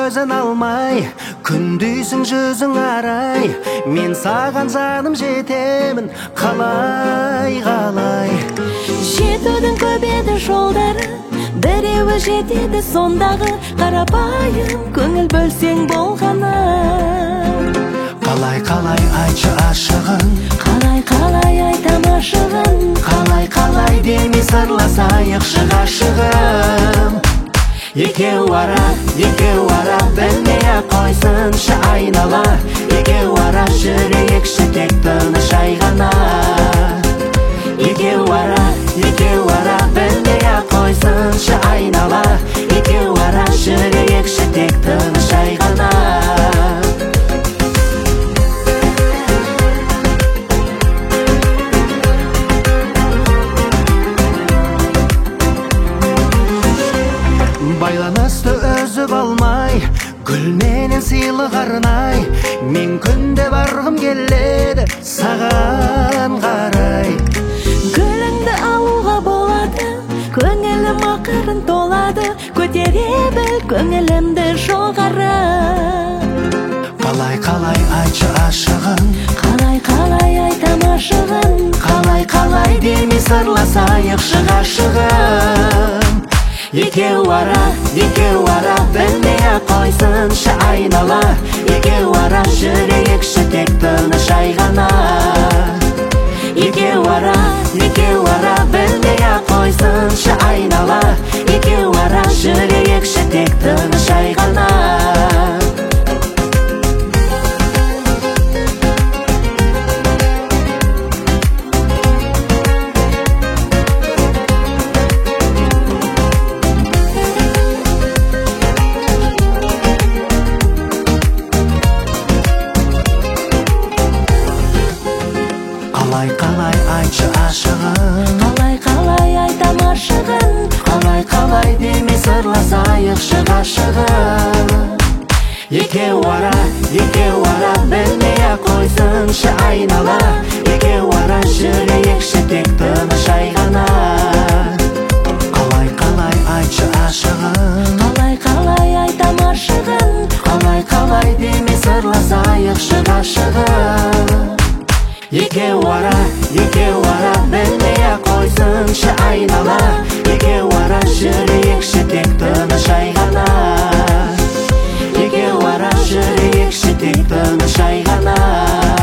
көзін алмай, күндейсің жүзің арай, мен саған жаным жетемін, қалай қалай. Жетудің көп еді жолдары, біреуі жетеді сондағы, қарапайым көңіл бөлсең болғаны. Қалай қалай айтшы ашығын, Қалай айтам ашығын, қалай демей сырласайықшы ғашығым. Екеу ара білмей-ақ қойсыншы айнала, екеу ара жүрейікші тек тыныш ай ғана. Екеу ара білмей-ақ қойсыншы айнала, екеу ара жүрейікші тек тыныш ай ғана. Байланысты өзіп алмай, гүлменен сыйлық арнай, мен күнде барғым келеді саған қарай. Гүліңді алуға болады, көңілім ақырын толады, көтере біл көңілімді жоғары. Қалай айтшы ашығын, Қалай айтам ашығын, қалай демей сырласайықшы ғашығым. Екеу ара білмей-ақ қойсыншы айнала, екеу ара жүрейікші тек тыныш ай ғана. Екеу ара білмей-ақ қойсыншы айнала, екеу ара жүрейікші тек тыныш ай ғана. Қалай айтшы ашығын, Қалай айтам ашығын, қалай демей сырласайықшы ғашығым. Екеу ара білмей-ақ қойсыншы айнала, екеу ара жүрейікші тек тыныш ай ғана. Қалай айтшы ашығын, Қалай айтам ашығын, қалай демей сырласайықшы ғашығым. Екеу ара білмей-ақ қойсыншы айнала, екеу ара жүрейікші тек тыныш ай ғана. Екеу ара жүрейікші тек тыныш ай ғана.